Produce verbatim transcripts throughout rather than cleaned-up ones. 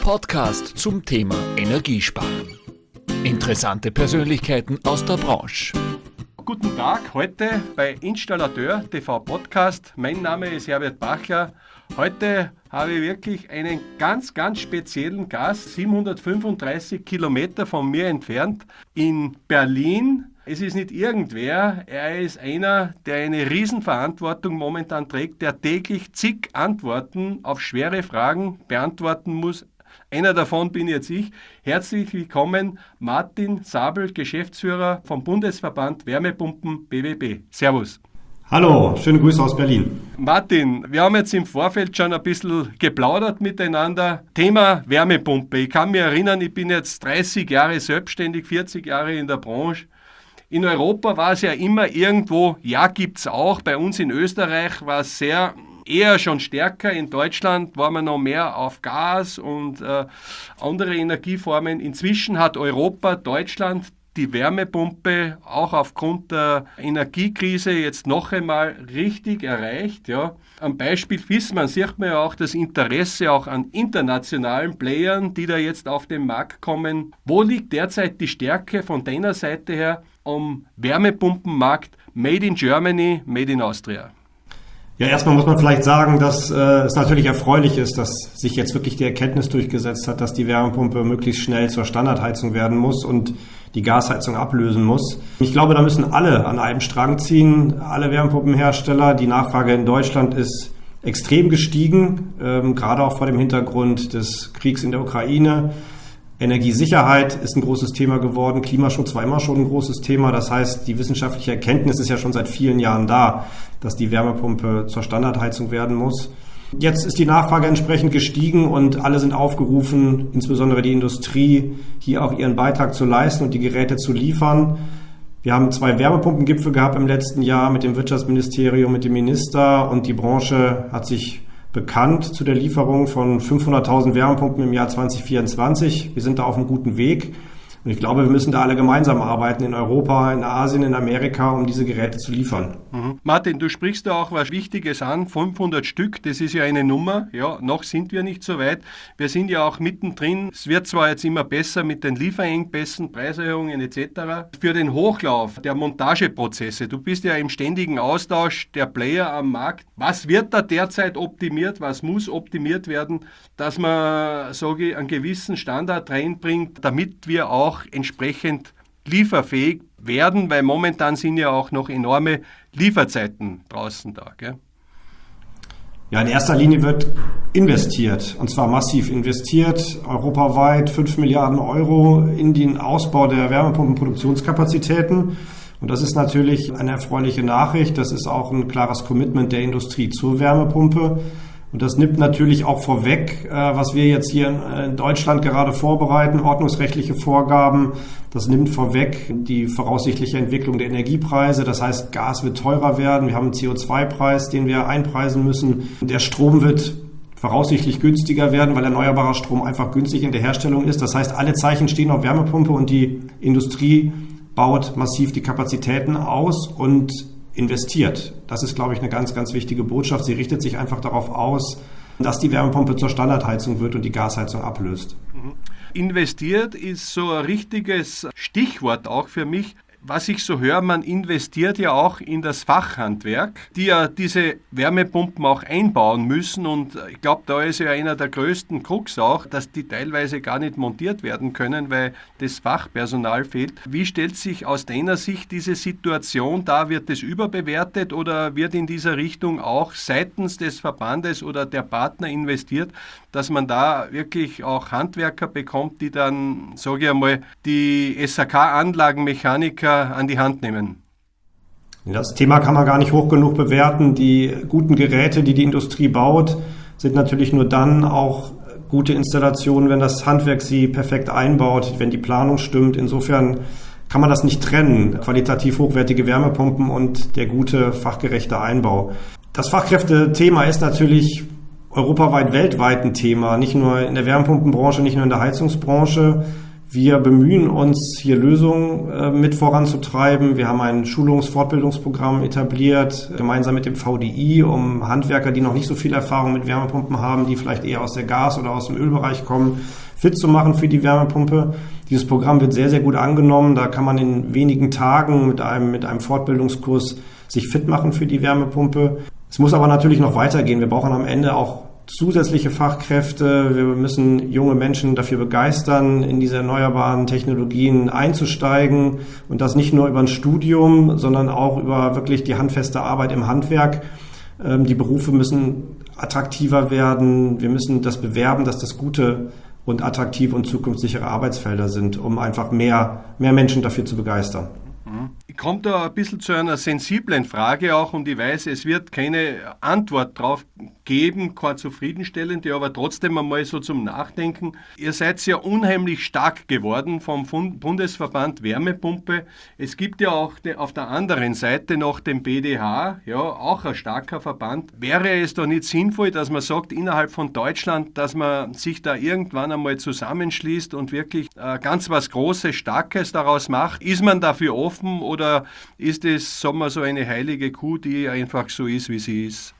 Podcast zum Thema Energiesparen. Interessante Persönlichkeiten aus der Branche. Guten Tag, heute bei Installateur T V Podcast. Mein Name ist Herbert Bachler. Heute habe ich wirklich einen ganz, ganz speziellen Gast, siebenhundertfünfunddreißig Kilometer von mir entfernt, in Berlin. Es ist nicht irgendwer, er ist einer, der eine Riesenverantwortung momentan trägt, der täglich zig Antworten auf schwere Fragen beantworten muss. Einer davon bin jetzt ich. Herzlich willkommen, Martin Sabel, Geschäftsführer vom Bundesverband Wärmepumpen B W B. Servus. Hallo, schöne Grüße aus Berlin. Martin, wir haben jetzt im Vorfeld schon ein bisschen geplaudert miteinander. Thema Wärmepumpe. Ich kann mich erinnern, ich bin jetzt dreißig Jahre selbstständig, vierzig Jahre in der Branche. In Europa war es ja immer irgendwo, ja, gibt es auch. Bei uns in Österreich war es sehr, eher schon stärker. In Deutschland war man noch mehr auf Gas und äh, andere Energieformen. Inzwischen hat Europa, Deutschland die Wärmepumpe auch aufgrund der Energiekrise jetzt noch einmal richtig erreicht. Ja. Am Beispiel Viessmann sieht man ja auch das Interesse auch an internationalen Playern, die da jetzt auf den Markt kommen. Wo liegt derzeit die Stärke von deiner Seite her am Wärmepumpenmarkt Made in Germany, Made in Austria? Ja, erstmal muss man vielleicht sagen, dass äh, es natürlich erfreulich ist, dass sich jetzt wirklich die Erkenntnis durchgesetzt hat, dass die Wärmepumpe möglichst schnell zur Standardheizung werden muss und die Gasheizung ablösen muss. Ich glaube, da müssen alle an einem Strang ziehen, alle Wärmepumpenhersteller. Die Nachfrage in Deutschland ist extrem gestiegen, ähm, gerade auch vor dem Hintergrund des Kriegs in der Ukraine. Energiesicherheit ist ein großes Thema geworden. Klimaschutz war immer schon ein großes Thema. Das heißt, die wissenschaftliche Erkenntnis ist ja schon seit vielen Jahren da, dass die Wärmepumpe zur Standardheizung werden muss. Jetzt ist die Nachfrage entsprechend gestiegen und alle sind aufgerufen, insbesondere die Industrie, hier auch ihren Beitrag zu leisten und die Geräte zu liefern. Wir haben zwei Wärmepumpengipfel gehabt im letzten Jahr mit dem Wirtschaftsministerium, mit dem Minister, und die Branche hat sich bekannt zu der Lieferung von fünfhunderttausend Wärmepumpen im Jahr zwanzig vierundzwanzig. Wir sind da auf einem guten Weg. Und ich glaube, wir müssen da alle gemeinsam arbeiten, in Europa, in Asien, in Amerika, um diese Geräte zu liefern. Mhm. Martin, du sprichst da auch was Wichtiges an, fünfhundert Stück, das ist ja eine Nummer. Ja, noch sind wir nicht so weit. Wir sind ja auch mittendrin. Es wird zwar jetzt immer besser mit den Lieferengpässen, Preiserhöhungen et cetera. Für den Hochlauf der Montageprozesse, du bist ja im ständigen Austausch der Player am Markt. Was wird da derzeit optimiert? Was muss optimiert werden, dass man, sage ich, einen gewissen Standard reinbringt, damit wir auch entsprechend lieferfähig werden, weil momentan sind ja auch noch enorme Lieferzeiten draußen da, gell? Ja, in erster Linie wird investiert, und zwar massiv investiert, europaweit fünf Milliarden Euro in den Ausbau der Wärmepumpenproduktionskapazitäten. Und das ist natürlich eine erfreuliche Nachricht. Das ist auch ein klares Commitment der Industrie zur Wärmepumpe. Und das nimmt natürlich auch vorweg, was wir jetzt hier in Deutschland gerade vorbereiten, ordnungsrechtliche Vorgaben. Das nimmt vorweg die voraussichtliche Entwicklung der Energiepreise. Das heißt, Gas wird teurer werden. Wir haben einen C O zwei Preis, den wir einpreisen müssen. Der Strom wird voraussichtlich günstiger werden, weil erneuerbarer Strom einfach günstig in der Herstellung ist. Das heißt, alle Zeichen stehen auf Wärmepumpe, und die Industrie baut massiv die Kapazitäten aus und investiert. Das ist, glaube ich, eine ganz, ganz wichtige Botschaft. Sie richtet sich einfach darauf aus, dass die Wärmepumpe zur Standardheizung wird und die Gasheizung ablöst. Investiert ist so ein richtiges Stichwort auch für mich. Was ich so höre, man investiert ja auch in das Fachhandwerk, die ja diese Wärmepumpen auch einbauen müssen, und ich glaube, da ist ja einer der größten Krux auch, dass die teilweise gar nicht montiert werden können, weil das Fachpersonal fehlt. Wie stellt sich aus deiner Sicht diese Situation dar? Wird es überbewertet oder wird in dieser Richtung auch seitens des Verbandes oder der Partner investiert, dass man da wirklich auch Handwerker bekommt, die dann, sage ich einmal, die S H K-Anlagenmechaniker an die Hand nehmen? Das Thema kann man gar nicht hoch genug bewerten. Die guten Geräte, die die Industrie baut, sind natürlich nur dann auch gute Installationen, wenn das Handwerk sie perfekt einbaut, wenn die Planung stimmt. Insofern kann man das nicht trennen, qualitativ hochwertige Wärmepumpen und der gute, fachgerechte Einbau. Das Fachkräftethema ist natürlich europaweit, weltweit ein Thema, nicht nur in der Wärmepumpenbranche, nicht nur in der Heizungsbranche. Wir bemühen uns, hier Lösungen äh, mit voranzutreiben. Wir haben ein Schulungs-Fortbildungsprogramm etabliert, gemeinsam mit dem V D I, um Handwerker, die noch nicht so viel Erfahrung mit Wärmepumpen haben, die vielleicht eher aus der Gas- oder aus dem Ölbereich kommen, fit zu machen für die Wärmepumpe. Dieses Programm wird sehr, sehr gut angenommen. Da kann man in wenigen Tagen mit einem, mit einem Fortbildungskurs sich fit machen für die Wärmepumpe. Es muss aber natürlich noch weitergehen. Wir brauchen am Ende auch zusätzliche Fachkräfte. Wir müssen junge Menschen dafür begeistern, in diese erneuerbaren Technologien einzusteigen und das nicht nur über ein Studium, sondern auch über wirklich die handfeste Arbeit im Handwerk. Die Berufe müssen attraktiver werden. Wir müssen das bewerben, dass das gute und attraktive und zukunftssichere Arbeitsfelder sind, um einfach mehr, mehr Menschen dafür zu begeistern. Ich komme da ein bisschen zu einer sensiblen Frage auch und ich weiß, es wird keine Antwort drauf geben, keine zufriedenstellende, aber trotzdem einmal so zum Nachdenken. Ihr seid ja unheimlich stark geworden vom Bundesverband Wärmepumpe. Es gibt ja auch auf der anderen Seite noch den B D H, ja, auch ein starker Verband. Wäre es doch nicht sinnvoll, dass man sagt, innerhalb von Deutschland, dass man sich da irgendwann einmal zusammenschließt und wirklich äh, ganz was Großes, Starkes daraus macht? Ist man dafür offen oder ist es, sagen wir, so eine heilige Kuh, die einfach so ist, wie sie ist?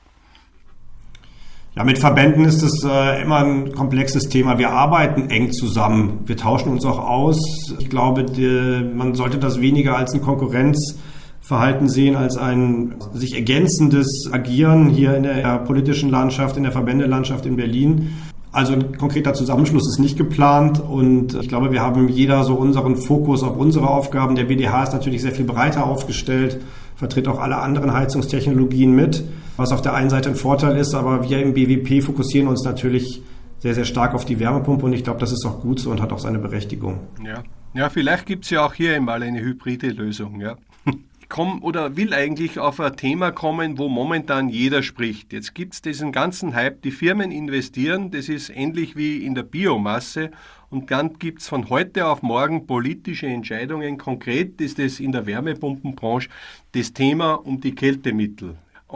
Ja, mit Verbänden ist es äh, immer ein komplexes Thema. Wir arbeiten eng zusammen. Wir tauschen uns auch aus. Ich glaube, die, man sollte das weniger als ein Konkurrenzverhalten sehen, als ein sich ergänzendes Agieren hier in der politischen Landschaft, in der Verbändelandschaft in Berlin. Also ein konkreter Zusammenschluss ist nicht geplant und ich glaube, wir haben jeder so unseren Fokus auf unsere Aufgaben. Der B D H ist natürlich sehr viel breiter aufgestellt, vertritt auch alle anderen Heizungstechnologien mit, was auf der einen Seite ein Vorteil ist, aber wir im B W P fokussieren uns natürlich sehr, sehr stark auf die Wärmepumpe und ich glaube, das ist auch gut so und hat auch seine Berechtigung. Ja, ja, vielleicht gibt es ja auch hier einmal eine hybride Lösung, ja. Komm oder will eigentlich auf ein Thema kommen, wo momentan jeder spricht. Jetzt gibt es diesen ganzen Hype, die Firmen investieren, das ist ähnlich wie in der Biomasse und dann gibt es von heute auf morgen politische Entscheidungen. Konkret ist es in der Wärmepumpenbranche das Thema um die Kältemittel.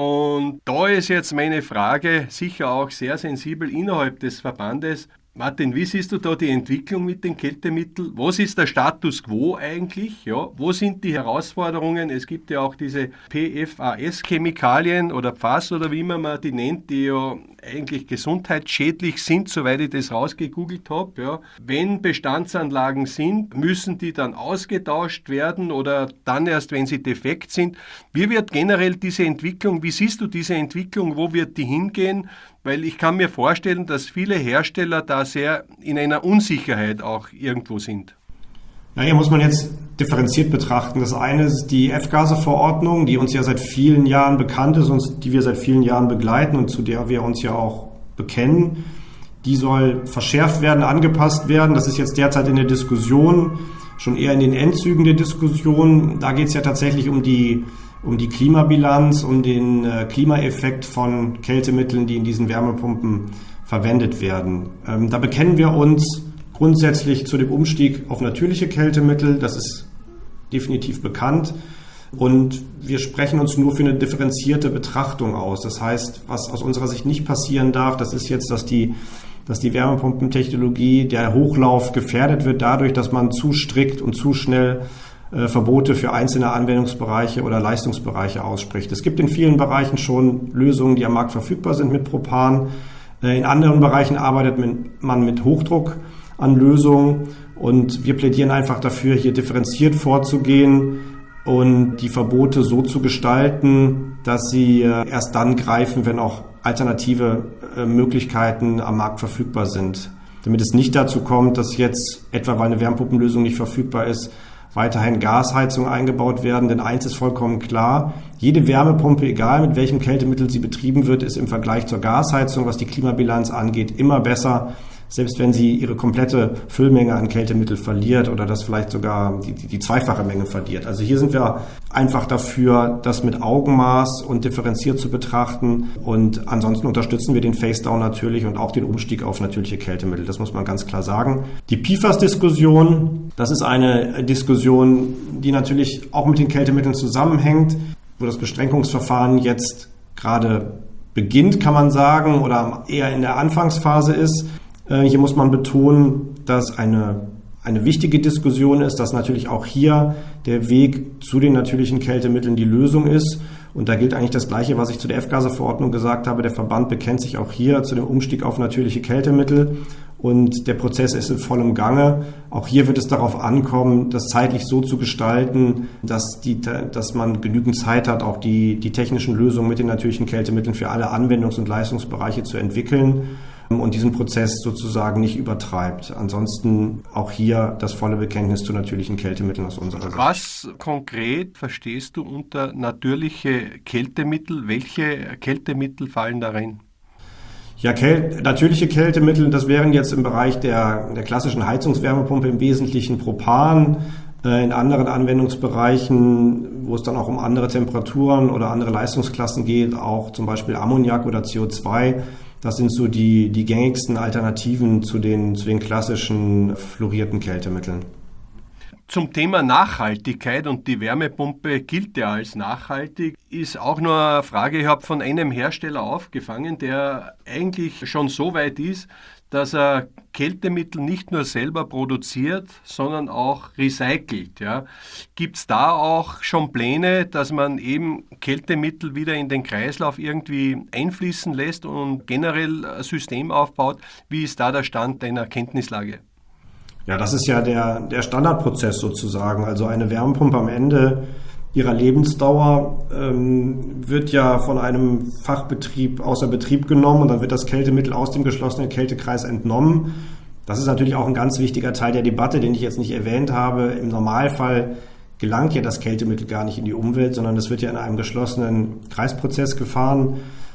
Und da ist jetzt meine Frage, sicher auch sehr sensibel innerhalb des Verbandes. Martin, wie siehst du da die Entwicklung mit den Kältemitteln? Was ist der Status quo eigentlich? Ja, wo sind die Herausforderungen? Es gibt ja auch diese P F A S-Chemikalien oder P F A S oder wie man die nennt, die ja eigentlich gesundheitsschädlich sind, soweit ich das rausgegoogelt habe. Ja. Wenn Bestandsanlagen sind, müssen die dann ausgetauscht werden oder dann erst, wenn sie defekt sind. Wie wird generell diese Entwicklung, wie siehst du diese Entwicklung, wo wird die hingehen? Weil ich kann mir vorstellen, dass viele Hersteller da sehr in einer Unsicherheit auch irgendwo sind. Ja, hier muss man jetzt differenziert betrachten. Das eine ist die F-Gase-Verordnung, die uns ja seit vielen Jahren bekannt ist und die wir seit vielen Jahren begleiten und zu der wir uns ja auch bekennen. Die soll verschärft werden, angepasst werden. Das ist jetzt derzeit in der Diskussion, schon eher in den Endzügen der Diskussion. Da geht es ja tatsächlich um die um die Klimabilanz, um den äh, Klimaeffekt von Kältemitteln, die in diesen Wärmepumpen verwendet werden. Ähm, da bekennen wir uns grundsätzlich zu dem Umstieg auf natürliche Kältemittel. Das ist definitiv bekannt. Und wir sprechen uns nur für eine differenzierte Betrachtung aus. Das heißt, was aus unserer Sicht nicht passieren darf, das ist jetzt, dass die, dass die Wärmepumpentechnologie, der Hochlauf gefährdet wird dadurch, dass man zu strikt und zu schnell Verbote für einzelne Anwendungsbereiche oder Leistungsbereiche ausspricht. Es gibt in vielen Bereichen schon Lösungen, die am Markt verfügbar sind mit Propan. In anderen Bereichen arbeitet man mit Hochdruck an Lösungen und wir plädieren einfach dafür, hier differenziert vorzugehen und die Verbote so zu gestalten, dass sie erst dann greifen, wenn auch alternative Möglichkeiten am Markt verfügbar sind. Damit es nicht dazu kommt, dass jetzt, etwa weil eine Wärmepumpenlösung nicht verfügbar ist, weiterhin Gasheizungen eingebaut werden, denn eins ist vollkommen klar, jede Wärmepumpe, egal mit welchem Kältemittel sie betrieben wird, ist im Vergleich zur Gasheizung, was die Klimabilanz angeht, immer besser, selbst wenn sie ihre komplette Füllmenge an Kältemittel verliert oder das vielleicht sogar die, die, die zweifache Menge verliert. Also hier sind wir einfach dafür, das mit Augenmaß und differenziert zu betrachten und ansonsten unterstützen wir den Face-Down natürlich und auch den Umstieg auf natürliche Kältemittel. Das muss man ganz klar sagen. Die P F A S-Diskussion, das ist eine Diskussion, die natürlich auch mit den Kältemitteln zusammenhängt, wo das Beschränkungsverfahren jetzt gerade beginnt, kann man sagen, oder eher in der Anfangsphase ist. Hier muss man betonen, dass eine eine wichtige Diskussion ist, dass natürlich auch hier der Weg zu den natürlichen Kältemitteln die Lösung ist. Und da gilt eigentlich das Gleiche, was ich zu der F-Gase-Verordnung gesagt habe. Der Verband bekennt sich auch hier zu dem Umstieg auf natürliche Kältemittel. Und der Prozess ist in vollem Gange. Auch hier wird es darauf ankommen, das zeitlich so zu gestalten, dass, die, dass man genügend Zeit hat, auch die, die technischen Lösungen mit den natürlichen Kältemitteln für alle Anwendungs- und Leistungsbereiche zu entwickeln und diesen Prozess sozusagen nicht übertreibt. Ansonsten auch hier das volle Bekenntnis zu natürlichen Kältemitteln aus unserer Sicht. Was konkret verstehst du unter natürliche Kältemittel? Welche Kältemittel fallen darin? Ja, Käl- natürliche Kältemittel, das wären jetzt im Bereich der, der klassischen Heizungswärmepumpe im Wesentlichen Propan. Äh, in anderen Anwendungsbereichen, wo es dann auch um andere Temperaturen oder andere Leistungsklassen geht, auch zum Beispiel Ammoniak oder C O zwei. Das sind so die, die gängigsten Alternativen zu den, zu den klassischen fluorierten Kältemitteln. Zum Thema Nachhaltigkeit, und die Wärmepumpe gilt ja als nachhaltig, ist auch nur eine Frage, ich habe von einem Hersteller aufgefangen, der eigentlich schon so weit ist, dass er Kältemittel nicht nur selber produziert, sondern auch recycelt. Ja. Gibt es da auch schon Pläne, dass man eben Kältemittel wieder in den Kreislauf irgendwie einfließen lässt und generell ein System aufbaut? Wie ist da der Stand deiner Kenntnislage? Ja, das ist ja der, der Standardprozess sozusagen. Also eine Wärmepumpe am Ende ihrer Lebensdauer ähm, wird ja von einem Fachbetrieb außer Betrieb genommen und dann wird das Kältemittel aus dem geschlossenen Kältekreis entnommen. Das ist natürlich auch ein ganz wichtiger Teil der Debatte, den ich jetzt nicht erwähnt habe. Im Normalfall gelangt ja das Kältemittel gar nicht in die Umwelt, sondern es wird ja in einem geschlossenen Kreisprozess gefahren.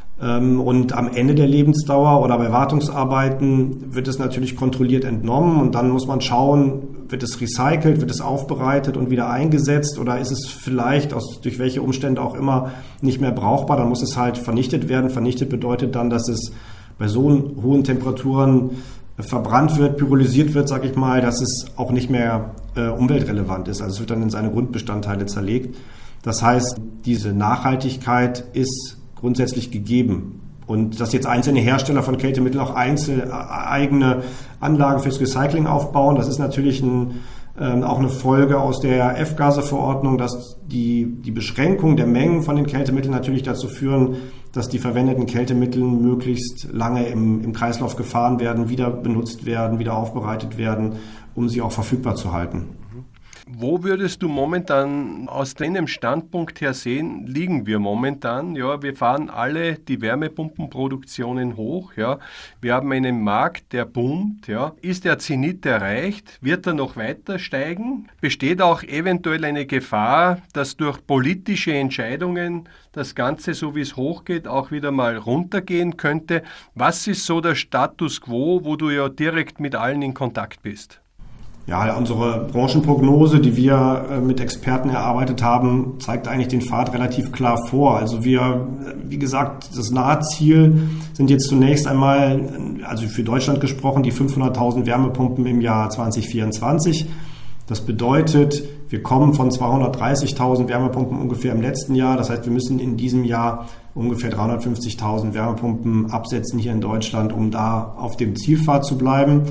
Und am Ende der Lebensdauer oder bei Wartungsarbeiten wird es natürlich kontrolliert entnommen und dann muss man schauen, wird es recycelt, wird es aufbereitet und wieder eingesetzt oder ist es vielleicht aus, durch welche Umstände auch immer nicht mehr brauchbar, dann muss es halt vernichtet werden. Vernichtet bedeutet dann, dass es bei so hohen Temperaturen verbrannt wird, pyrolysiert wird, sag ich mal, dass es auch nicht mehr äh, umweltrelevant ist. Also es wird dann in seine Grundbestandteile zerlegt. Das heißt, diese Nachhaltigkeit ist grundsätzlich gegeben. Und dass jetzt einzelne Hersteller von Kältemitteln auch einzelne eigene Anlagen fürs Recycling aufbauen, das ist natürlich ein, äh, auch eine Folge aus der F-Gase-Verordnung, dass die, die Beschränkung der Mengen von den Kältemitteln natürlich dazu führen, dass die verwendeten Kältemittel möglichst lange im, im Kreislauf gefahren werden, wieder benutzt werden, wieder aufbereitet werden, um sie auch verfügbar zu halten. Wo würdest du momentan aus deinem Standpunkt her sehen, liegen wir momentan? Ja, wir fahren alle die Wärmepumpenproduktionen hoch. Ja. Wir haben einen Markt, der boomt. Ja. Ist der Zenit erreicht? Wird er noch weiter steigen? Besteht auch eventuell eine Gefahr, dass durch politische Entscheidungen das Ganze, so wie es hochgeht, auch wieder mal runtergehen könnte? Was ist so der Status quo, wo du ja direkt mit allen in Kontakt bist? Ja, unsere Branchenprognose, die wir mit Experten erarbeitet haben, zeigt eigentlich den Pfad relativ klar vor. Also wir, wie gesagt, das Nahziel sind jetzt zunächst einmal, also für Deutschland gesprochen, die fünfhunderttausend Wärmepumpen im Jahr zwanzig vierundzwanzig. Das bedeutet, wir kommen von zweihundertdreißigtausend Wärmepumpen ungefähr im letzten Jahr. Das heißt, wir müssen in diesem Jahr ungefähr dreihundertfünfzigtausend Wärmepumpen absetzen hier in Deutschland, um da auf dem Zielpfad zu bleiben.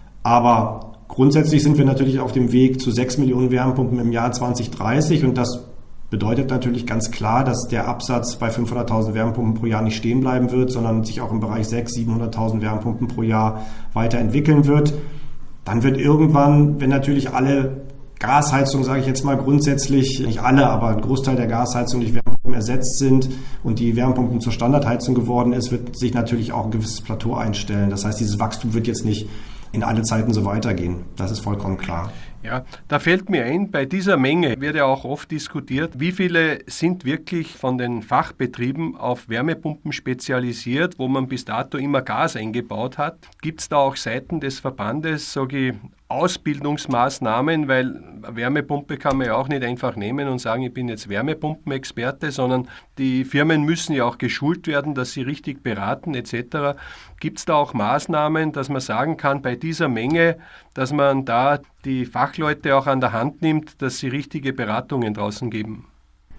Aber grundsätzlich sind wir natürlich auf dem Weg zu sechs Millionen Wärmepumpen im Jahr zwanzig dreißig und das bedeutet natürlich ganz klar, dass der Absatz bei fünfhunderttausend Wärmepumpen pro Jahr nicht stehen bleiben wird, sondern sich auch im Bereich sechshunderttausend, siebenhunderttausend Wärmepumpen pro Jahr weiterentwickeln wird. Dann wird irgendwann, wenn natürlich alle Gasheizungen, sage ich jetzt mal grundsätzlich, nicht alle, aber ein Großteil der Gasheizungen durch Wärmepumpen ersetzt sind und die Wärmepumpen zur Standardheizung geworden ist, wird sich natürlich auch ein gewisses Plateau einstellen. Das heißt, dieses Wachstum wird jetzt nicht in alle Zeiten so weitergehen. Das ist vollkommen klar. Ja, da fällt mir ein, bei dieser Menge wird ja auch oft diskutiert, wie viele sind wirklich von den Fachbetrieben auf Wärmepumpen spezialisiert, wo man bis dato immer Gas eingebaut hat. Gibt es da auch seitens des Verbandes, sage ich, Ausbildungsmaßnahmen, weil Wärmepumpe kann man ja auch nicht einfach nehmen und sagen, ich bin jetzt Wärmepumpenexperte, sondern die Firmen müssen ja auch geschult werden, dass sie richtig beraten et cetera. Gibt es da auch Maßnahmen, dass man sagen kann, bei dieser Menge, dass man da die Fachleute auch an der Hand nimmt, dass sie richtige Beratungen draußen geben?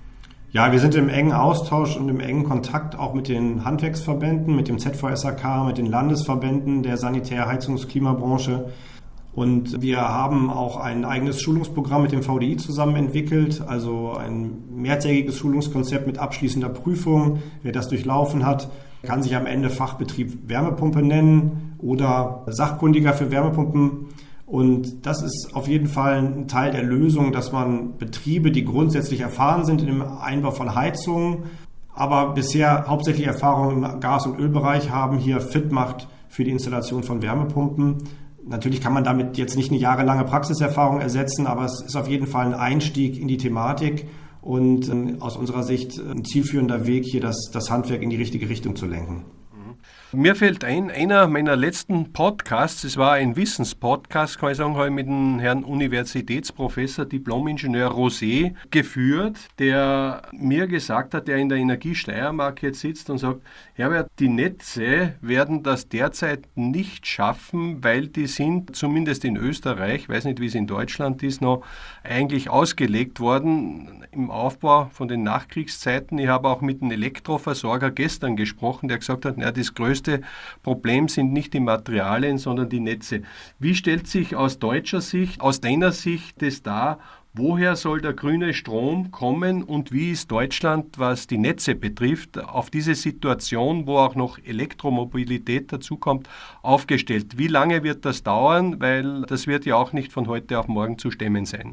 Ja, wir sind im engen Austausch und im engen Kontakt auch mit den Handwerksverbänden, mit dem Z V S H K, mit den Landesverbänden der Sanitär-, Heizungs- und Klimabranche. Und wir haben auch ein eigenes Schulungsprogramm mit dem V D I zusammen entwickelt, also ein mehrtägiges Schulungskonzept mit abschließender Prüfung. Wer das durchlaufen hat, kann sich am Ende Fachbetrieb Wärmepumpe nennen oder Sachkundiger für Wärmepumpen. Und das ist auf jeden Fall ein Teil der Lösung, dass man Betriebe, die grundsätzlich erfahren sind im Einbau von Heizungen, aber bisher hauptsächlich Erfahrung im Gas- und Ölbereich haben, hier fit macht für die Installation von Wärmepumpen. Natürlich kann man damit jetzt nicht eine jahrelange Praxiserfahrung ersetzen, aber es ist auf jeden Fall ein Einstieg in die Thematik und aus unserer Sicht ein zielführender Weg, hier das, das Handwerk in die richtige Richtung zu lenken. Mir fällt ein, einer meiner letzten Podcasts, es war ein Wissenspodcast, kann ich sagen, habe ich mit dem Herrn Universitätsprofessor, Diplom-Ingenieur Rosé geführt, der mir gesagt hat, der in der Energie Steiermark jetzt sitzt und sagt, Herbert, die Netze werden das derzeit nicht schaffen, weil die sind, zumindest in Österreich, ich weiß nicht, wie es in Deutschland ist, noch eigentlich ausgelegt worden im Aufbau von den Nachkriegszeiten. Ich habe auch mit einem Elektroversorger gestern gesprochen, der gesagt hat, na, das größte Problem sind nicht die Materialien, sondern die Netze. Wie stellt sich aus deutscher Sicht, aus deiner Sicht das dar, woher soll der grüne Strom kommen und wie ist Deutschland, was die Netze betrifft, auf diese Situation, wo auch noch Elektromobilität dazukommt, aufgestellt? Wie lange wird das dauern? Weil das wird ja auch nicht von heute auf morgen zu stemmen sein.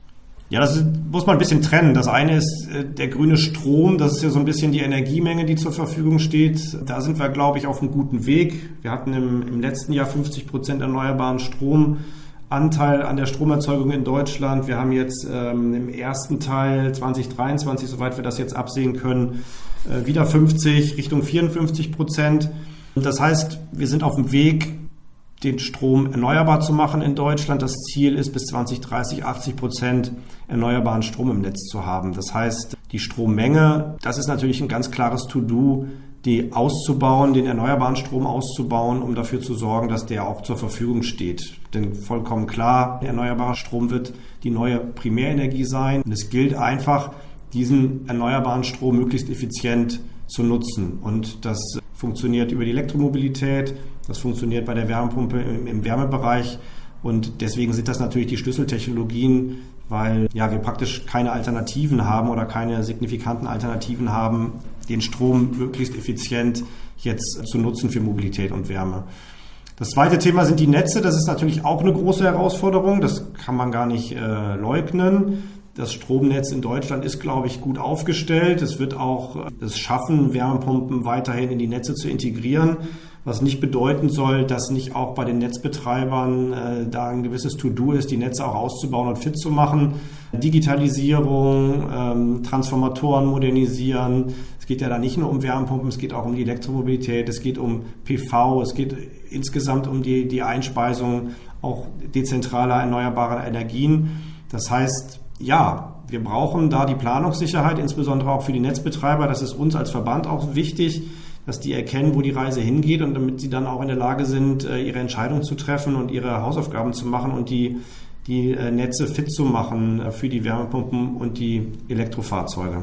Ja, das ist, muss man ein bisschen trennen. Das eine ist äh, der grüne Strom, das ist ja so ein bisschen die Energiemenge, die zur Verfügung steht. Da sind wir, glaube ich, auf einem guten Weg. Wir hatten im, im letzten Jahr fünfzig Prozent erneuerbaren Stromanteil an der Stromerzeugung in Deutschland. Wir haben jetzt ähm, im ersten Teil zwanzig dreiundzwanzig, soweit wir das jetzt absehen können, äh, wieder fünfzig, Richtung vierundfünfzig Prozent. Das heißt, wir sind auf dem Weg, den Strom erneuerbar zu machen in Deutschland. Das Ziel ist, bis zwanzig dreißig achtzig Prozent erneuerbaren Strom im Netz zu haben. Das heißt, die Strommenge, das ist natürlich ein ganz klares To-Do, die auszubauen, den erneuerbaren Strom auszubauen, um dafür zu sorgen, dass der auch zur Verfügung steht. Denn vollkommen klar, erneuerbarer Strom wird die neue Primärenergie sein. Und es gilt einfach, diesen erneuerbaren Strom möglichst effizient zu nutzen. Und das funktioniert über die Elektromobilität, das funktioniert bei der Wärmepumpe im, im Wärmebereich und deswegen sind das natürlich die Schlüsseltechnologien, weil ja, wir praktisch keine Alternativen haben oder keine signifikanten Alternativen haben, den Strom möglichst effizient jetzt zu nutzen für Mobilität und Wärme. Das zweite Thema sind die Netze. Das ist natürlich auch eine große Herausforderung, das kann man gar nicht äh, leugnen. Das Stromnetz in Deutschland ist, glaube ich, gut aufgestellt. Es wird auch es schaffen, Wärmepumpen weiterhin in die Netze zu integrieren, was nicht bedeuten soll, dass nicht auch bei den Netzbetreibern äh, da ein gewisses To-Do ist, die Netze auch auszubauen und fit zu machen. Digitalisierung, ähm, Transformatoren modernisieren. Es geht ja da nicht nur um Wärmepumpen, es geht auch um die Elektromobilität, es geht um P V, es geht insgesamt um die, die Einspeisung auch dezentraler erneuerbarer Energien. Das heißt, ja, wir brauchen da die Planungssicherheit, insbesondere auch für die Netzbetreiber. Das ist uns als Verband auch wichtig, dass die erkennen, wo die Reise hingeht und damit sie dann auch in der Lage sind, ihre Entscheidung zu treffen und ihre Hausaufgaben zu machen und die, die Netze fit zu machen für die Wärmepumpen und die Elektrofahrzeuge.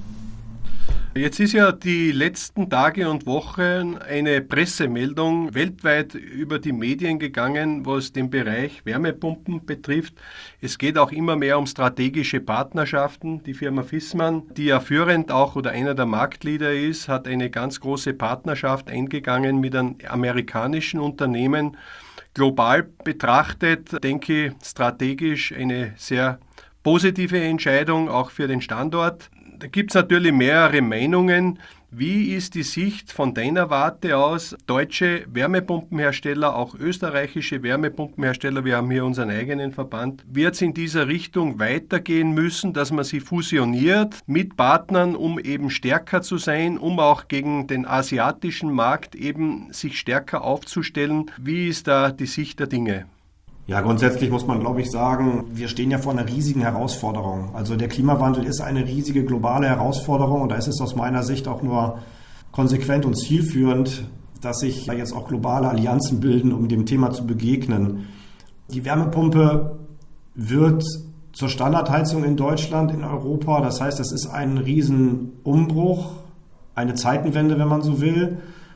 Jetzt ist ja die letzten Tage und Wochen eine Pressemeldung weltweit über die Medien gegangen, was den Bereich Wärmepumpen betrifft. Es geht auch immer mehr um strategische Partnerschaften. Die Firma Viessmann, die ja führend auch oder einer der Marktleader ist, hat eine ganz große Partnerschaft eingegangen mit einem amerikanischen Unternehmen. Global betrachtet, denke ich, strategisch eine sehr positive Entscheidung, auch für den Standort. Da gibt es natürlich mehrere Meinungen. Wie ist die Sicht von deiner Warte aus? Deutsche Wärmepumpenhersteller, auch österreichische Wärmepumpenhersteller, wir haben hier unseren eigenen Verband, wird es in dieser Richtung weitergehen müssen, dass man sie fusioniert mit Partnern, um eben stärker zu sein, um auch gegen den asiatischen Markt eben sich stärker aufzustellen? Wie ist da die Sicht der Dinge? Ja, grundsätzlich muss man, glaube ich, sagen, wir stehen ja vor einer riesigen Herausforderung. Also der Klimawandel ist eine riesige globale Herausforderung und da ist es aus meiner Sicht auch nur konsequent und zielführend, dass sich jetzt auch globale Allianzen bilden, um dem Thema zu begegnen. Die Wärmepumpe wird zur Standardheizung in Deutschland, in Europa. Das heißt, es ist ein Riesenumbruch, eine Zeitenwende, wenn man so will.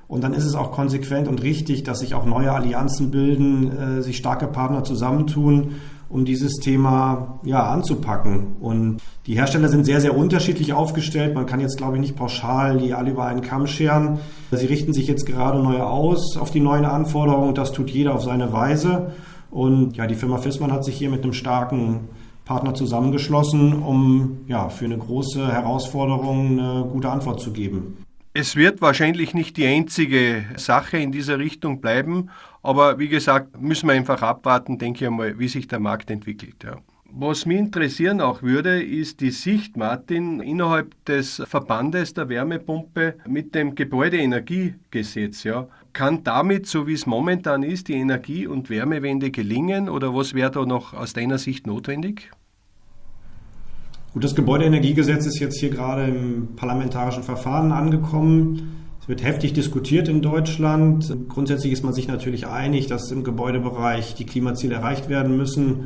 Und dann ist es auch konsequent und richtig, dass sich auch neue Allianzen bilden, äh, sich starke Partner zusammentun, um dieses Thema ja, anzupacken. Und die Hersteller sind sehr, sehr unterschiedlich aufgestellt. Man kann jetzt, glaube ich, nicht pauschal die alle über einen Kamm scheren. Sie richten sich jetzt gerade neu aus auf die neuen Anforderungen. Das tut jeder auf seine Weise. Und ja, die Firma Viessmann hat sich hier mit einem starken Partner zusammengeschlossen, um ja, für eine große Herausforderung eine gute Antwort zu geben. Es wird wahrscheinlich nicht die einzige Sache in dieser Richtung bleiben, aber wie gesagt, müssen wir einfach abwarten, denke ich einmal, wie sich der Markt entwickelt. Ja. Was mich interessieren auch würde, ist die Sicht, Martin, innerhalb des Verbandes der Wärmepumpe mit dem Gebäudeenergiegesetz. Ja. Kann damit, so wie es momentan ist, die Energie- und Wärmewende gelingen oder was wäre da noch aus deiner Sicht notwendig? Gut, das Gebäudeenergiegesetz ist jetzt hier gerade im parlamentarischen Verfahren angekommen. Es wird heftig diskutiert in Deutschland. Grundsätzlich ist man sich natürlich einig, dass im Gebäudebereich die Klimaziele erreicht werden müssen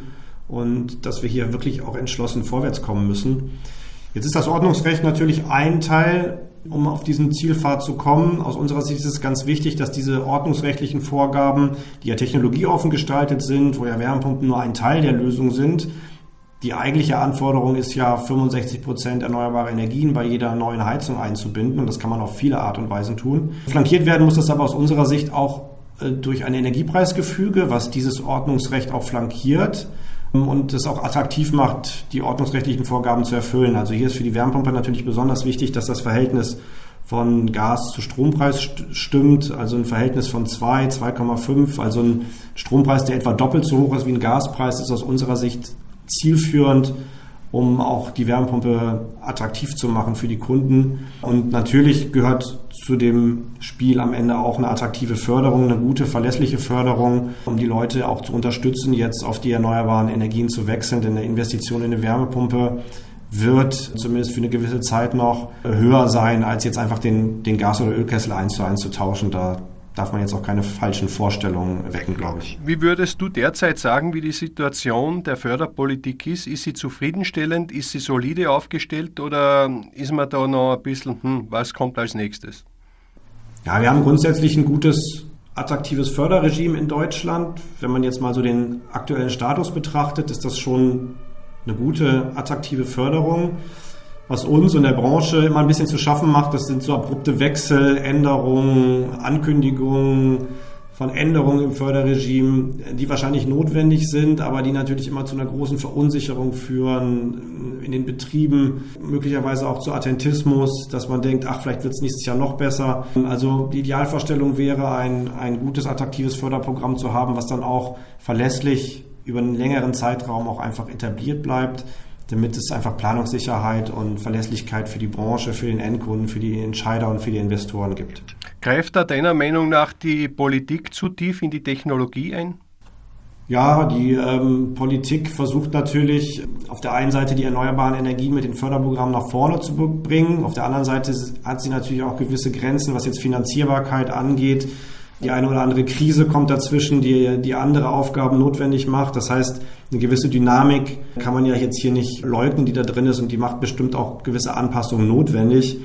und dass wir hier wirklich auch entschlossen vorwärts kommen müssen. Jetzt ist das Ordnungsrecht natürlich ein Teil, um auf diesen Zielpfad zu kommen. Aus unserer Sicht ist es ganz wichtig, dass diese ordnungsrechtlichen Vorgaben, die ja technologieoffen gestaltet sind, wo ja Wärmepumpen nur ein Teil der Lösung sind, die eigentliche Anforderung ist ja, fünfundsechzig Prozent erneuerbare Energien bei jeder neuen Heizung einzubinden. Und das kann man auf viele Art und Weisen tun. Flankiert werden muss das aber aus unserer Sicht auch durch ein Energiepreisgefüge, was dieses Ordnungsrecht auch flankiert und es auch attraktiv macht, die ordnungsrechtlichen Vorgaben zu erfüllen. Also hier ist für die Wärmepumpe natürlich besonders wichtig, dass das Verhältnis von Gas zu Strompreis stimmt, also ein Verhältnis von zwei, zwei Komma fünf, also ein Strompreis, der etwa doppelt so hoch ist wie ein Gaspreis, ist aus unserer Sicht zielführend, um auch die Wärmepumpe attraktiv zu machen für die Kunden. Und natürlich gehört zu dem Spiel am Ende auch eine attraktive Förderung, eine gute, verlässliche Förderung, um die Leute auch zu unterstützen, jetzt auf die erneuerbaren Energien zu wechseln. Denn eine Investition in eine Wärmepumpe wird zumindest für eine gewisse Zeit noch höher sein, als jetzt einfach den, den Gas- oder Ölkessel eins zu eins zu tauschen. Da darf man jetzt auch keine falschen Vorstellungen wecken, glaube ich. Wie würdest du derzeit sagen, wie die Situation der Förderpolitik ist? Ist sie zufriedenstellend? Ist sie solide aufgestellt oder ist man da noch ein bisschen, hm, was kommt als nächstes? Ja, wir haben grundsätzlich ein gutes, attraktives Förderregime in Deutschland. Wenn man jetzt mal so den aktuellen Status betrachtet, ist das schon eine gute, attraktive Förderung. Was uns und der Branche immer ein bisschen zu schaffen macht, das sind so abrupte Wechsel, Änderungen, Ankündigungen von Änderungen im Förderregime, die wahrscheinlich notwendig sind, aber die natürlich immer zu einer großen Verunsicherung führen in den Betrieben, möglicherweise auch zu Attentismus, dass man denkt, ach, vielleicht wird es nächstes Jahr noch besser. Also die Idealvorstellung wäre, ein, ein gutes, attraktives Förderprogramm zu haben, was dann auch verlässlich über einen längeren Zeitraum auch einfach etabliert bleibt, damit es einfach Planungssicherheit und Verlässlichkeit für die Branche, für den Endkunden, für die Entscheider und für die Investoren gibt. Greift da deiner Meinung nach die Politik zu tief in die Technologie ein? Ja, die ähm, Politik versucht natürlich auf der einen Seite die erneuerbaren Energien mit den Förderprogrammen nach vorne zu bringen. Auf der anderen Seite hat sie natürlich auch gewisse Grenzen, was jetzt Finanzierbarkeit angeht. Die eine oder andere Krise kommt dazwischen, die, die andere Aufgaben notwendig macht. Das heißt, eine gewisse Dynamik kann man ja jetzt hier nicht leugnen, die da drin ist, und die macht bestimmt auch gewisse Anpassungen notwendig.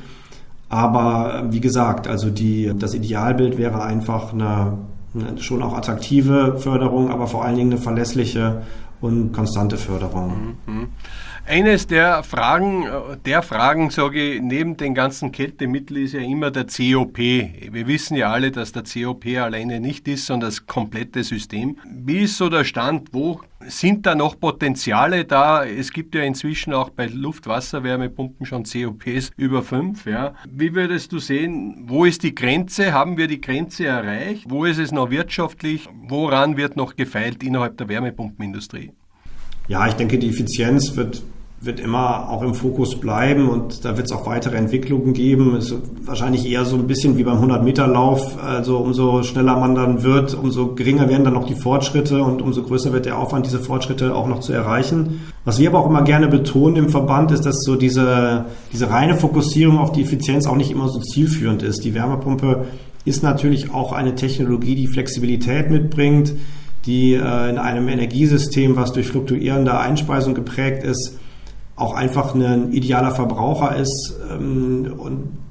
Aber wie gesagt, also die, das Idealbild wäre einfach eine, eine schon auch attraktive Förderung, aber vor allen Dingen eine verlässliche und konstante Förderung. Mhm. Eines der Fragen, der Fragen, sage ich, neben den ganzen Kältemitteln ist ja immer der C O P. Wir wissen ja alle, dass der C O P alleine nicht ist, sondern das komplette System. Wie ist so der Stand? Wo sind da noch Potenziale da? Es gibt ja inzwischen auch bei Luft-Wasser-Wärmepumpen schon C O Ps über fünf. Ja. Wie würdest du sehen, wo ist die Grenze? Haben wir die Grenze erreicht? Wo ist es noch wirtschaftlich? Woran wird noch gefeilt innerhalb der Wärmepumpenindustrie? Ja, ich denke, die Effizienz wird, wird immer auch im Fokus bleiben und da wird es auch weitere Entwicklungen geben. Es ist wahrscheinlich eher so ein bisschen wie beim hundert-Meter-Lauf. Also umso schneller man dann wird, umso geringer werden dann noch die Fortschritte und umso größer wird der Aufwand, diese Fortschritte auch noch zu erreichen. Was wir aber auch immer gerne betonen im Verband ist, dass so diese, diese reine Fokussierung auf die Effizienz auch nicht immer so zielführend ist. Die Wärmepumpe ist natürlich auch eine Technologie, die Flexibilität mitbringt, die äh, in einem Energiesystem, was durch fluktuierende Einspeisung geprägt ist, auch einfach ein idealer Verbraucher ist. Ähm, und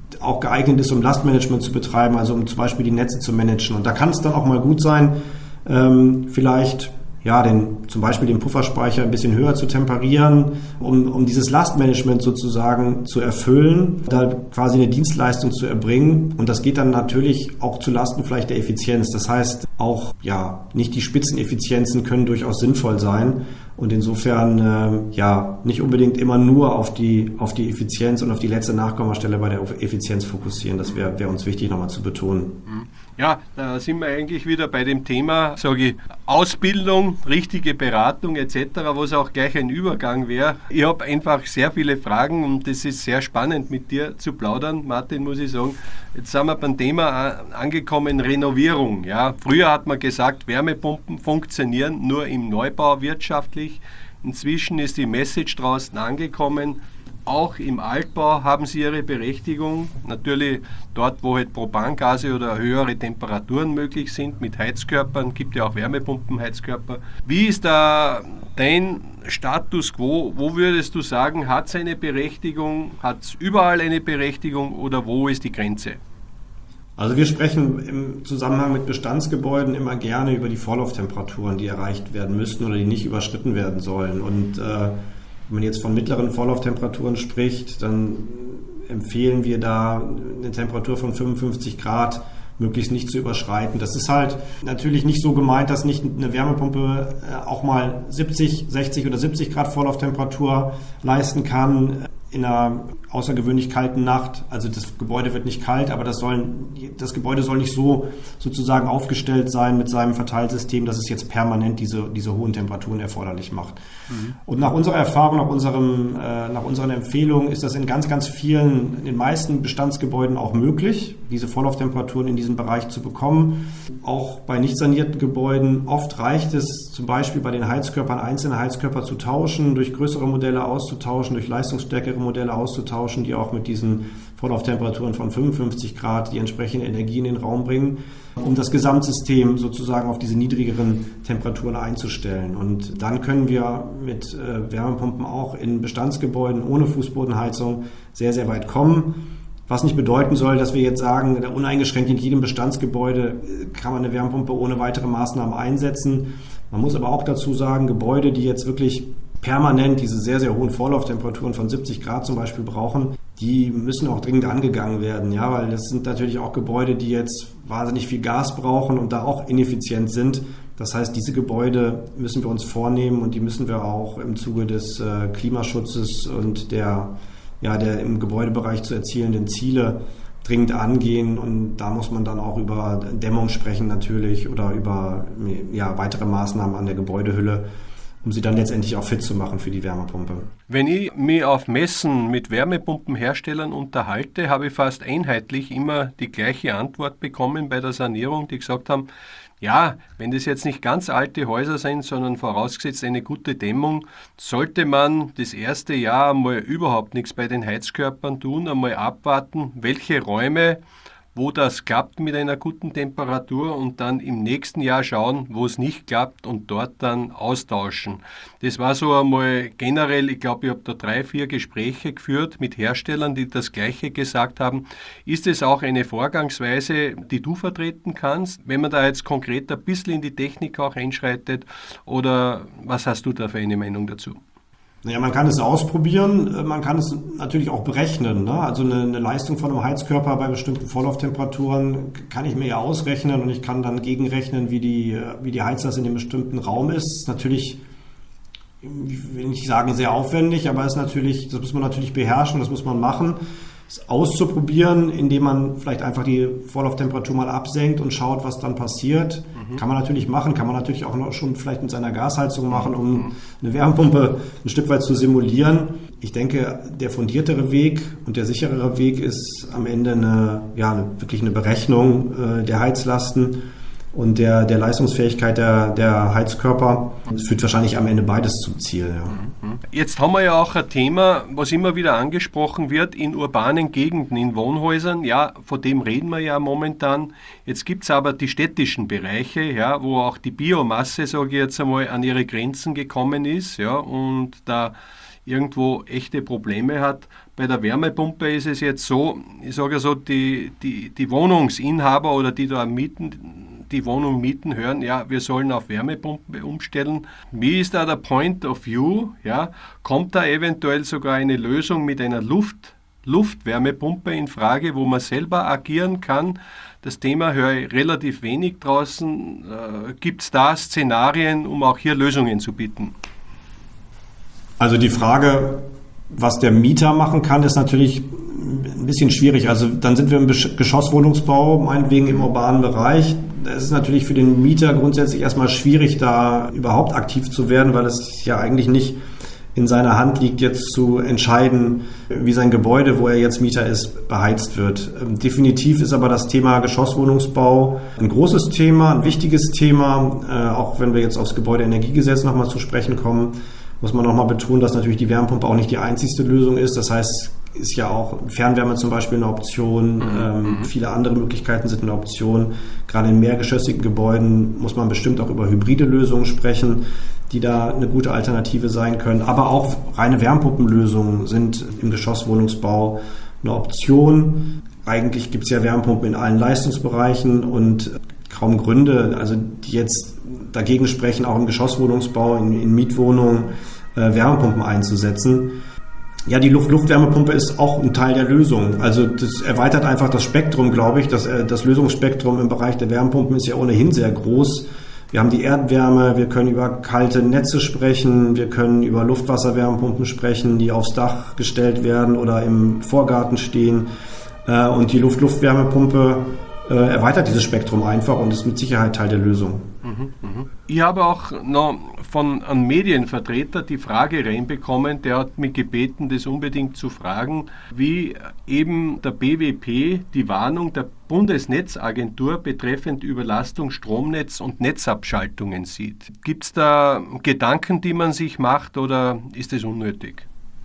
auch geeignet ist, um Lastmanagement zu betreiben, also um zum Beispiel die Netze zu managen. Und da kann es dann auch mal gut sein, ähm, vielleicht ja, den, zum Beispiel den Pufferspeicher ein bisschen höher zu temperieren, um, um dieses Lastmanagement sozusagen zu erfüllen, da quasi eine Dienstleistung zu erbringen. Und das geht dann natürlich auch zu Lasten vielleicht der Effizienz. Das heißt, auch ja, nicht die Spitzeneffizienzen können durchaus sinnvoll sein. Und insofern äh, ja nicht unbedingt immer nur auf die, auf die Effizienz und auf die letzte Nachkommastelle bei der Effizienz fokussieren. Das wäre wär uns wichtig nochmal zu betonen. Ja, da sind wir eigentlich wieder bei dem Thema, sage ich, Ausbildung, richtige Beratung et cetera, was auch gleich ein Übergang wäre. Ich habe einfach sehr viele Fragen und das ist sehr spannend mit dir zu plaudern, Martin, muss ich sagen. Jetzt sind wir beim Thema angekommen, Renovierung. Ja, früher hat man gesagt, Wärmepumpen funktionieren nur im Neubau wirtschaftlich. Inzwischen ist die Message draußen angekommen, auch im Altbau haben sie ihre Berechtigung. Natürlich dort, wo halt Propangase oder höhere Temperaturen möglich sind mit Heizkörpern, gibt ja auch Wärmepumpenheizkörper. Wie ist da dein Status quo? Wo würdest du sagen, hat es eine Berechtigung, hat es überall eine Berechtigung oder wo ist die Grenze? Also wir sprechen im Zusammenhang mit Bestandsgebäuden immer gerne über die Vorlauftemperaturen, die erreicht werden müssten oder die nicht überschritten werden sollen. Und äh, wenn man jetzt von mittleren Vorlauftemperaturen spricht, dann empfehlen wir da eine Temperatur von fünfundfünfzig Grad möglichst nicht zu überschreiten. Das ist halt natürlich nicht so gemeint, dass nicht eine Wärmepumpe auch mal siebzig, sechzig oder siebzig Grad Vorlauftemperatur leisten kann in einer außergewöhnlich kalten Nacht. Also das Gebäude wird nicht kalt, aber das, sollen, das Gebäude soll nicht so sozusagen aufgestellt sein mit seinem Verteilsystem, dass es jetzt permanent diese, diese hohen Temperaturen erforderlich macht. Mhm. Und nach unserer Erfahrung, nach, unserem, äh, nach unseren Empfehlungen ist das in ganz, ganz vielen, in den meisten Bestandsgebäuden auch möglich, diese Vorlauftemperaturen in diesem Bereich zu bekommen. Auch bei nicht sanierten Gebäuden. Oft reicht es zum Beispiel bei den Heizkörpern, einzelne Heizkörper zu tauschen, durch größere Modelle auszutauschen, durch leistungsstärkere Modelle auszutauschen, die auch mit diesen Vorlauftemperaturen von fünfundfünfzig Grad die entsprechende Energie in den Raum bringen, um das Gesamtsystem sozusagen auf diese niedrigeren Temperaturen einzustellen. Und dann können wir mit äh, Wärmepumpen auch in Bestandsgebäuden ohne Fußbodenheizung sehr, sehr weit kommen. Was nicht bedeuten soll, dass wir jetzt sagen, uneingeschränkt in jedem Bestandsgebäude kann man eine Wärmepumpe ohne weitere Maßnahmen einsetzen. Man muss aber auch dazu sagen, Gebäude, die jetzt wirklich permanent diese sehr, sehr hohen Vorlauftemperaturen von siebzig Grad zum Beispiel brauchen, die müssen auch dringend angegangen werden, ja, weil das sind natürlich auch Gebäude, die jetzt wahnsinnig viel Gas brauchen und da auch ineffizient sind. Das heißt, diese Gebäude müssen wir uns vornehmen und die müssen wir auch im Zuge des äh, Klimaschutzes und der, ja, der im Gebäudebereich zu erzielenden Ziele dringend angehen, und da muss man dann auch über Dämmung sprechen natürlich oder über ja, weitere Maßnahmen an der Gebäudehülle, um sie dann letztendlich auch fit zu machen für die Wärmepumpe. Wenn ich mich auf Messen mit Wärmepumpenherstellern unterhalte, habe ich fast einheitlich immer die gleiche Antwort bekommen bei der Sanierung, die gesagt haben, ja, wenn das jetzt nicht ganz alte Häuser sind, sondern vorausgesetzt eine gute Dämmung, sollte man das erste Jahr einmal überhaupt nichts bei den Heizkörpern tun, einmal abwarten, welche Räume, wo das klappt mit einer guten Temperatur, und dann im nächsten Jahr schauen, wo es nicht klappt und dort dann austauschen. Das war so einmal generell, ich glaube, ich habe da drei, vier Gespräche geführt mit Herstellern, die das Gleiche gesagt haben. Ist es auch eine Vorgangsweise, die du vertreten kannst, wenn man da jetzt konkret ein bisschen in die Technik auch einschreitet, oder was hast du da für eine Meinung dazu? Naja, man kann es ausprobieren, man kann es natürlich auch berechnen, ne? Also eine, eine Leistung von einem Heizkörper bei bestimmten Vorlauftemperaturen kann ich mir ja ausrechnen, und ich kann dann gegenrechnen, wie die, wie die Heizlast in dem bestimmten Raum ist. Natürlich, ich will nicht sagen sehr aufwendig, aber ist natürlich, das muss man natürlich beherrschen, das muss man machen. Es auszuprobieren, indem man vielleicht einfach die Vorlauftemperatur mal absenkt und schaut, was dann passiert. Mhm. Kann man natürlich machen, kann man natürlich auch noch schon vielleicht mit seiner Gasheizung machen, um mhm. eine Wärmepumpe ein Stück weit zu simulieren. Ich denke, der fundiertere Weg und der sicherere Weg ist am Ende eine, ja, eine, wirklich eine Berechnung äh, der Heizlasten und der, der Leistungsfähigkeit der, der Heizkörper. Das führt wahrscheinlich am Ende beides zum Ziel. Ja. Jetzt haben wir ja auch ein Thema, was immer wieder angesprochen wird, in urbanen Gegenden, in Wohnhäusern. Ja, von dem reden wir ja momentan. Jetzt gibt es aber die städtischen Bereiche, ja, wo auch die Biomasse, sage ich jetzt einmal, an ihre Grenzen gekommen ist, ja, und da irgendwo echte Probleme hat. Bei der Wärmepumpe ist es jetzt so, ich sage so, die, die, die Wohnungsinhaber oder die da mieten, die Wohnung mieten, hören, ja, wir sollen auf Wärmepumpe umstellen. Wie ist da der Point of View? Ja? Kommt da eventuell sogar eine Lösung mit einer Luft, Luftwärmepumpe in Frage, wo man selber agieren kann? Das Thema höre ich relativ wenig draußen. Äh, gibt es da Szenarien, um auch hier Lösungen zu bieten? Also die Frage, was der Mieter machen kann, ist natürlich ein bisschen schwierig. Also dann sind wir im Geschosswohnungsbau, meinetwegen im urbanen Bereich. Es ist natürlich für den Mieter grundsätzlich erstmal schwierig, da überhaupt aktiv zu werden, weil es ja eigentlich nicht in seiner Hand liegt, jetzt zu entscheiden, wie sein Gebäude, wo er jetzt Mieter ist, beheizt wird. Definitiv ist aber das Thema Geschosswohnungsbau ein großes Thema, ein wichtiges Thema. Auch wenn wir jetzt aufs Gebäudeenergiegesetz nochmal zu sprechen kommen, muss man nochmal betonen, dass natürlich die Wärmepumpe auch nicht die einzigste Lösung ist. Das heißt, ist ja auch Fernwärme zum Beispiel eine Option. Mhm. Ähm, viele andere Möglichkeiten sind eine Option. Gerade in mehrgeschossigen Gebäuden muss man bestimmt auch über hybride Lösungen sprechen, die da eine gute Alternative sein können. Aber auch reine Wärmepumpenlösungen sind im Geschosswohnungsbau eine Option. Eigentlich gibt es ja Wärmepumpen in allen Leistungsbereichen und kaum Gründe, also die jetzt dagegen sprechen, auch im Geschosswohnungsbau, in, in Mietwohnungen äh, Wärmepumpen einzusetzen. Ja, die Luft-Luft-Wärmepumpe ist auch ein Teil der Lösung. Also das erweitert einfach das Spektrum, glaube ich. Das, das Lösungsspektrum im Bereich der Wärmepumpen ist ja ohnehin sehr groß. Wir haben die Erdwärme, wir können über kalte Netze sprechen, wir können über Luftwasserwärmepumpen sprechen, die aufs Dach gestellt werden oder im Vorgarten stehen. Und die Luft-Luft-Wärmepumpe erweitert dieses Spektrum einfach und ist mit Sicherheit Teil der Lösung. Ich habe auch noch von einem Medienvertreter die Frage reinbekommen, der hat mich gebeten, das unbedingt zu fragen, wie eben der B W P die Warnung der Bundesnetzagentur betreffend Überlastung Stromnetz und Netzabschaltungen sieht. Gibt es da Gedanken, die man sich macht, oder ist das unnötig?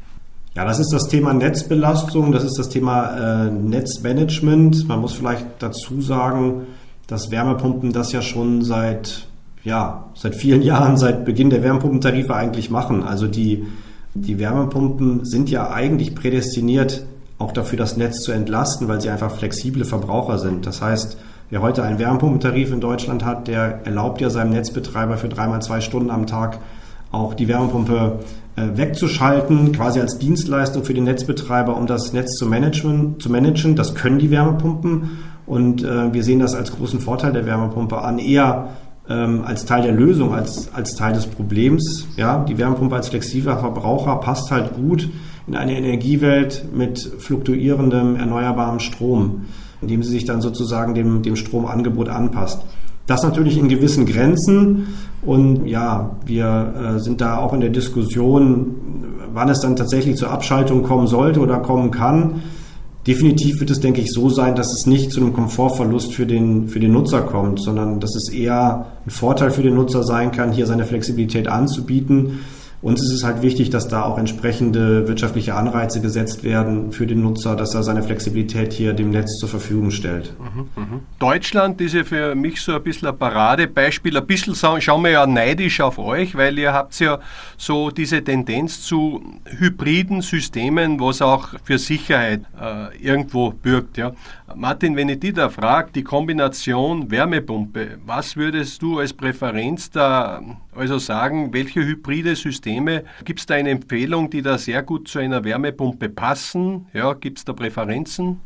Ja, das ist das Thema Netzbelastung, das ist das Thema äh, Netzmanagement. Man muss vielleicht dazu sagen, dass Wärmepumpen das ja schon seit, ja, seit vielen Jahren, seit Beginn der Wärmepumpentarife eigentlich machen. Also die, die Wärmepumpen sind ja eigentlich prädestiniert, auch dafür das Netz zu entlasten, weil sie einfach flexible Verbraucher sind. Das heißt, wer heute einen Wärmepumpentarif in Deutschland hat, der erlaubt ja seinem Netzbetreiber für dreimal zwei Stunden am Tag auch die Wärmepumpe äh, wegzuschalten, quasi als Dienstleistung für den Netzbetreiber, um das Netz zu managen. Zu managen. Das können die Wärmepumpen und äh, wir sehen das als großen Vorteil der Wärmepumpe an, eher ähm, als Teil der Lösung, als, als Teil des Problems. Ja, die Wärmepumpe als flexibler Verbraucher passt halt gut in eine Energiewelt mit fluktuierendem, erneuerbarem Strom, indem sie sich dann sozusagen dem, dem Stromangebot anpasst. Das natürlich in gewissen Grenzen und ja, wir äh, sind da auch in der Diskussion, wann es dann tatsächlich zur Abschaltung kommen sollte oder kommen kann. Definitiv wird es, denke ich, so sein, dass es nicht zu einem Komfortverlust für den, für den Nutzer kommt, sondern dass es eher ein Vorteil für den Nutzer sein kann, hier seine Flexibilität anzubieten. Uns ist es halt wichtig, dass da auch entsprechende wirtschaftliche Anreize gesetzt werden für den Nutzer, dass er seine Flexibilität hier dem Netz zur Verfügung stellt. Mhm, mh. Deutschland ist ja für mich so ein bisschen ein Paradebeispiel. Ein bisschen schauen wir ja neidisch auf euch, weil ihr habt ja so diese Tendenz zu hybriden Systemen, was auch für Sicherheit äh, irgendwo bürgt. Ja. Martin, wenn ich dich da frage, die Kombination Wärmepumpe, was würdest du als Präferenz da also sagen, welche hybride Systeme, gibt es da eine Empfehlung, die da sehr gut zu einer Wärmepumpe passen? Ja, gibt es da Präferenzen?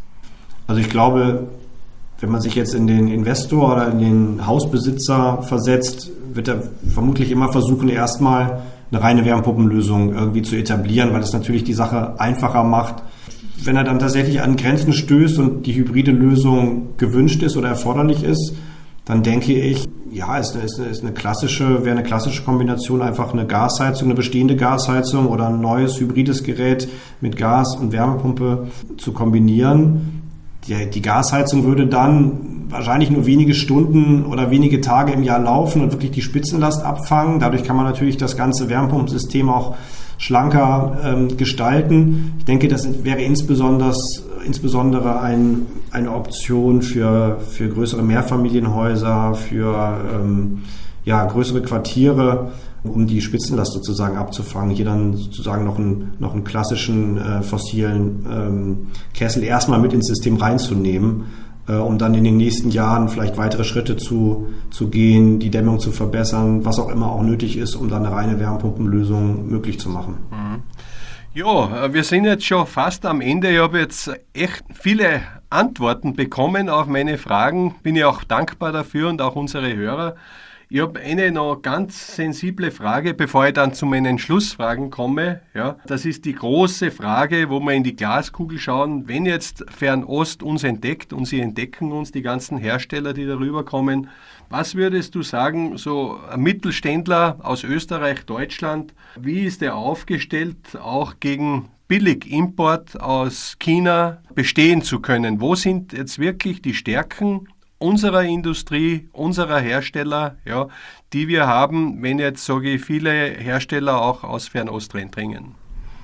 Also ich glaube, wenn man sich jetzt in den Investor oder in den Hausbesitzer versetzt, wird er vermutlich immer versuchen, erstmal eine reine Wärmepumpenlösung irgendwie zu etablieren, weil das natürlich die Sache einfacher macht. Wenn er dann tatsächlich an Grenzen stößt und die hybride Lösung gewünscht ist oder erforderlich ist, dann denke ich, ja, ist eine, ist eine, ist eine klassische, wäre eine klassische Kombination einfach eine Gasheizung, eine bestehende Gasheizung oder ein neues hybrides Gerät mit Gas und Wärmepumpe zu kombinieren. Die, die Gasheizung würde dann wahrscheinlich nur wenige Stunden oder wenige Tage im Jahr laufen und wirklich die Spitzenlast abfangen. Dadurch kann man natürlich das ganze Wärmepumpensystem auch schlanker ähm, gestalten. Ich denke, das wäre insbesondere, insbesondere ein, eine Option für, für größere Mehrfamilienhäuser, für, ähm, ja, größere Quartiere, um die Spitzenlast sozusagen abzufangen. Hier dann sozusagen noch einen, noch einen klassischen äh, fossilen ähm, Kessel erstmal mit ins System reinzunehmen, äh, um dann in den nächsten Jahren vielleicht weitere Schritte zu, zu gehen, die Dämmung zu verbessern, was auch immer auch nötig ist, um dann eine reine Wärmepumpenlösung möglich zu machen. Mhm. Ja, wir sind jetzt schon fast am Ende. Ich habe jetzt echt viele Antworten bekommen auf meine Fragen. Bin ich auch dankbar dafür und auch unsere Hörer. Ich habe eine noch ganz sensible Frage, bevor ich dann zu meinen Schlussfragen komme. Ja, das ist die große Frage, wo wir in die Glaskugel schauen. Wenn jetzt Fernost uns entdeckt und sie entdecken uns, die ganzen Hersteller, die darüber kommen, was würdest du sagen, so ein Mittelständler aus Österreich, Deutschland, wie ist der aufgestellt, auch gegen Billigimport aus China bestehen zu können? Wo sind jetzt wirklich die Stärken unserer Industrie, unserer Hersteller, ja, die wir haben, wenn jetzt, sage ich, viele Hersteller auch aus Fernost reindringen?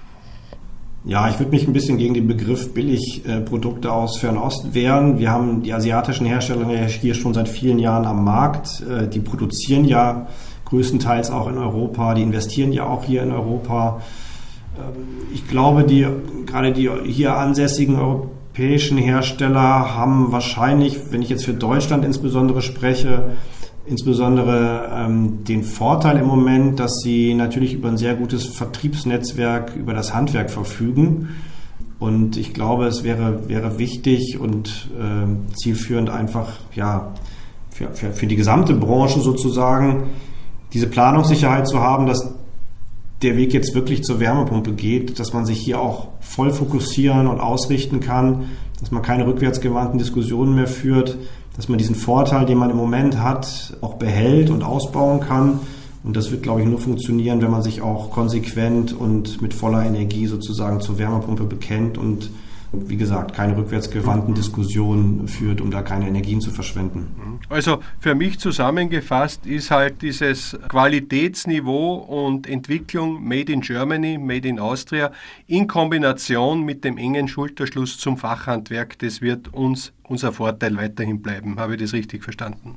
Ja, ich würde mich ein bisschen gegen den Begriff Billigprodukte aus Fernost wehren. Wir haben die asiatischen Hersteller hier schon seit vielen Jahren am Markt. Die produzieren ja größtenteils auch in Europa, die investieren ja auch hier in Europa. Ich glaube, die, gerade die hier ansässigen europäischen Hersteller haben wahrscheinlich, wenn ich jetzt für Deutschland insbesondere spreche, insbesondere ähm, den Vorteil im Moment, dass sie natürlich über ein sehr gutes Vertriebsnetzwerk, über das Handwerk verfügen. Und ich glaube, es wäre, wäre wichtig und äh, zielführend einfach ja, für, für, für die gesamte Branche sozusagen diese Planungssicherheit zu haben, dass der Weg jetzt wirklich zur Wärmepumpe geht, dass man sich hier auch voll fokussieren und ausrichten kann, dass man keine rückwärtsgewandten Diskussionen mehr führt, dass man diesen Vorteil, den man im Moment hat, auch behält und ausbauen kann. Und das wird, glaube ich, nur funktionieren, wenn man sich auch konsequent und mit voller Energie sozusagen zur Wärmepumpe bekennt und, wie gesagt, keine rückwärtsgewandten Diskussionen führt, um da keine Energien zu verschwenden. Also für mich zusammengefasst ist halt dieses Qualitätsniveau und Entwicklung Made in Germany, Made in Austria in Kombination mit dem engen Schulterschluss zum Fachhandwerk, das wird uns unser Vorteil weiterhin bleiben. Habe ich das richtig verstanden?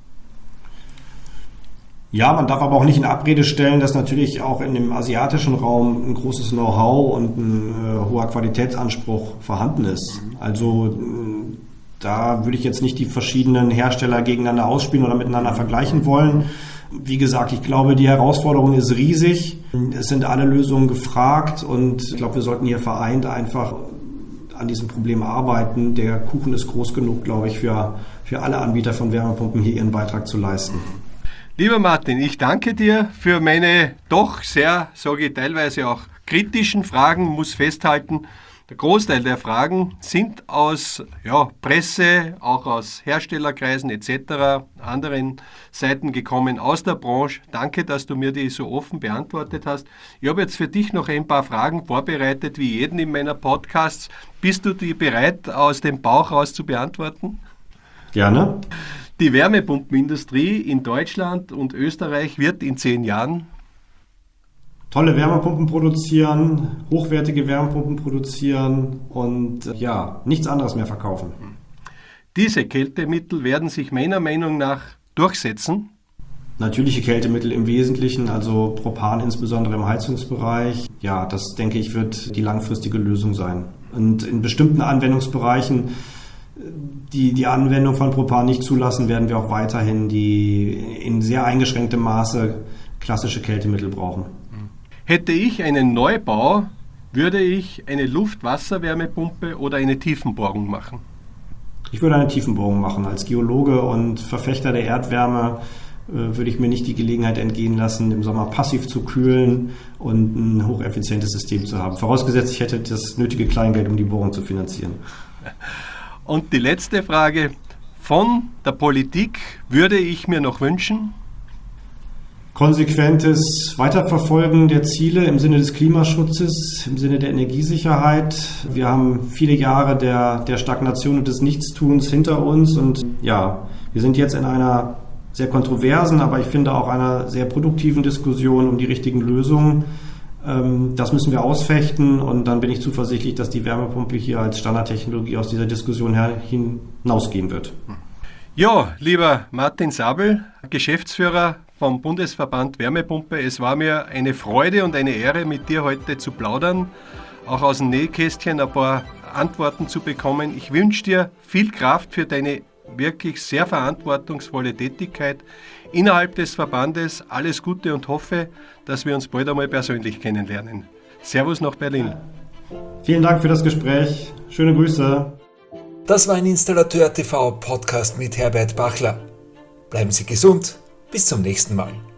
Ja, man darf aber auch nicht in Abrede stellen, dass natürlich auch in dem asiatischen Raum ein großes Know-how und ein äh, hoher Qualitätsanspruch vorhanden ist. Also äh, da würde ich jetzt nicht die verschiedenen Hersteller gegeneinander ausspielen oder miteinander vergleichen wollen. Wie gesagt, ich glaube, die Herausforderung ist riesig. Es sind alle Lösungen gefragt und ich glaube, wir sollten hier vereint einfach an diesem Problem arbeiten. Der Kuchen ist groß genug, glaube ich, für, für alle Anbieter von Wärmepumpen hier ihren Beitrag zu leisten. Lieber Martin, ich danke dir für meine doch sehr, sage ich, teilweise auch kritischen Fragen, muss festhalten, der Großteil der Fragen sind aus ja, Presse, auch aus Herstellerkreisen et cetera, anderen Seiten gekommen, aus der Branche. Danke, dass du mir die so offen beantwortet hast. Ich habe jetzt für dich noch ein paar Fragen vorbereitet, wie jeden in meiner Podcasts. Bist du die bereit, aus dem Bauch raus zu beantworten? Gerne. Die Wärmepumpenindustrie in Deutschland und Österreich wird in zehn Jahren tolle Wärmepumpen produzieren, hochwertige Wärmepumpen produzieren und ja, nichts anderes mehr verkaufen. Diese Kältemittel werden sich meiner Meinung nach durchsetzen. Natürliche Kältemittel im Wesentlichen, also Propan insbesondere im Heizungsbereich. Ja, das denke ich wird die langfristige Lösung sein. Und in bestimmten Anwendungsbereichen, die die Anwendung von Propan nicht zulassen, werden wir auch weiterhin die in sehr eingeschränktem Maße klassische Kältemittel brauchen. Hätte ich einen Neubau, würde ich eine Luft-Wasser-Wärmepumpe oder eine Tiefenbohrung machen? Ich würde eine Tiefenbohrung machen. Als Geologe und Verfechter der Erdwärme äh, würde ich mir nicht die Gelegenheit entgehen lassen, im Sommer passiv zu kühlen und ein hocheffizientes System zu haben. Vorausgesetzt, ich hätte das nötige Kleingeld, um die Bohrung zu finanzieren. Und die letzte Frage, von der Politik würde ich mir noch wünschen? Konsequentes Weiterverfolgen der Ziele im Sinne des Klimaschutzes, im Sinne der Energiesicherheit. Wir haben viele Jahre der, der Stagnation und des Nichtstuns hinter uns und ja, wir sind jetzt in einer sehr kontroversen, aber ich finde auch einer sehr produktiven Diskussion um die richtigen Lösungen. Das müssen wir ausfechten und dann bin ich zuversichtlich, dass die Wärmepumpe hier als Standardtechnologie aus dieser Diskussion hinausgehen wird. Ja, lieber Martin Sabel, Geschäftsführer vom Bundesverband Wärmepumpe. Es war mir eine Freude und eine Ehre, mit dir heute zu plaudern, auch aus dem Nähkästchen ein paar Antworten zu bekommen. Ich wünsche dir viel Kraft für deine wirklich sehr verantwortungsvolle Tätigkeit innerhalb des Verbandes. Alles Gute und hoffe, dass wir uns bald einmal persönlich kennenlernen. Servus nach Berlin. Vielen Dank für das Gespräch. Schöne Grüße. Das war ein Installateur T V Podcast mit Herbert Bachler. Bleiben Sie gesund. Bis zum nächsten Mal.